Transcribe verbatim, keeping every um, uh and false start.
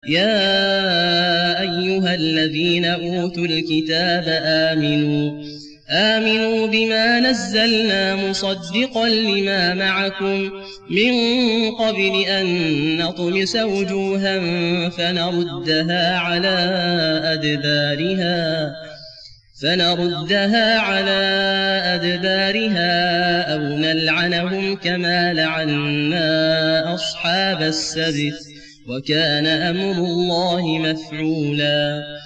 يا أيها الذين أوتوا الكتاب آمنوا آمنوا بما نزلنا مصدقا لما معكم من قبل أن نطمس وجوها فنردها على أدبارها فنردها على أدبارها أو نلعنهم كما لعنا أصحاب السبت وكان أمر الله مفعولا